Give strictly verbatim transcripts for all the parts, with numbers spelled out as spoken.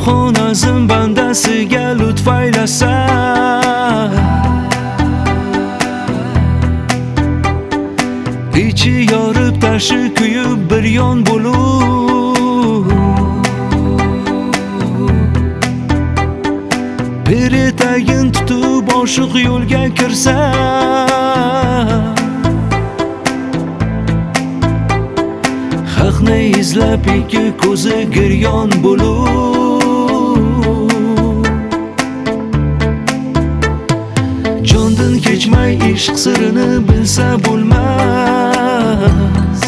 Kitobxonazim bandasiga lutf aylasa, ichi yorib tashi kuyib bir yon bo'lib, bir etagin tutib oshiq yo'lga kirsa, haqni izlab ikki ko'zi giryon bo'lib, jondan kechmay ishq sirini bilsa bo'lmas,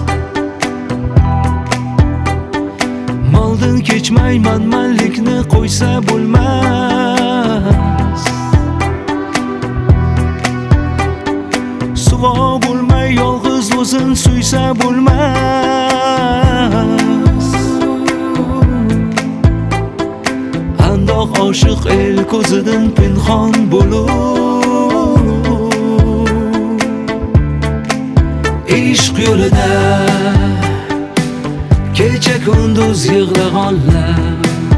moldan kechmay manmanlikni qo'ysa bo'lmas, suvo bo'lmay yolg'iz o'zin suysa bo'lmas. Andoq oshiq el ko'zidan pinhon bo'lib, ishq yo'lida kecha kunduz yig'lag'onlar,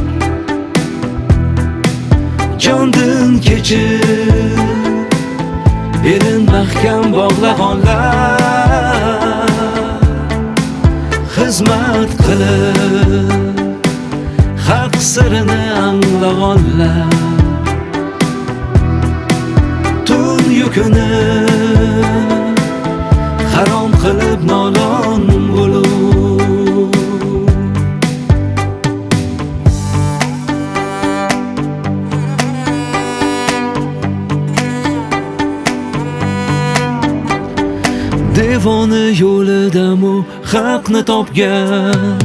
jondan kechib elin mahkam bog'lag'onlar, xizmat qilib haq sirini anglag'onlar, tun yukini harom qilib nolon bo'lib, devoni yo'lida mu haqni topgan,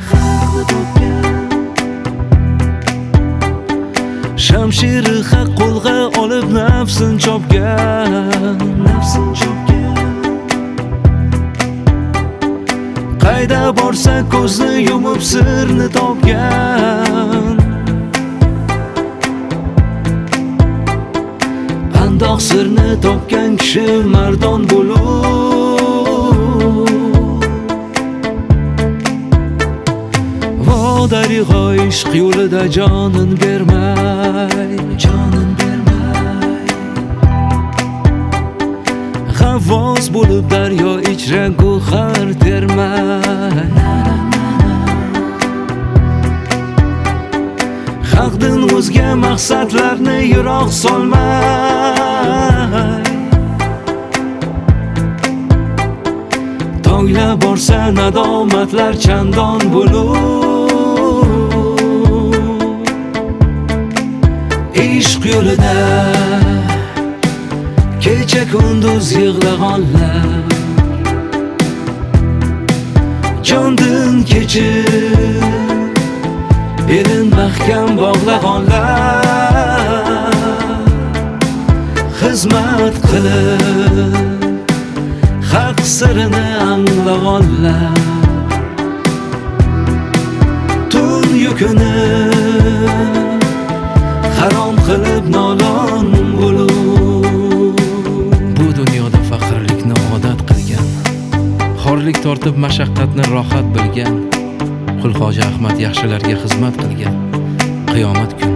shamshiri haq qo'lga olib nafsin chopgan, qayda borsa ko'zni yumib sirni topgan, andoq sirni topgan kishi mardon bo'lib, vodarigo ishq yo'lida jonin bermay, jonin bermay, g'avvos bo'lib daryo ichra go'har termay, haqdan o'zga maqsadlarni yiroq solmay, tongla borsa nadomatlar chandon bo'lib, ishq yo'lida kecha kunduz yig'lag'onlar, jondan kechib elin mahkam bog'lag'onlar, xizmat qilib haq sirini anglag'onlar, tun yukini harom qilib nolon bo'lib. Bu dunyoda faqirlikni odat qilgan, xorlik tortib mashaqqatni rohat bilgan, Qulxo'ja Ahmad yaxshilarga xizmat qilgan, qiyomat kuni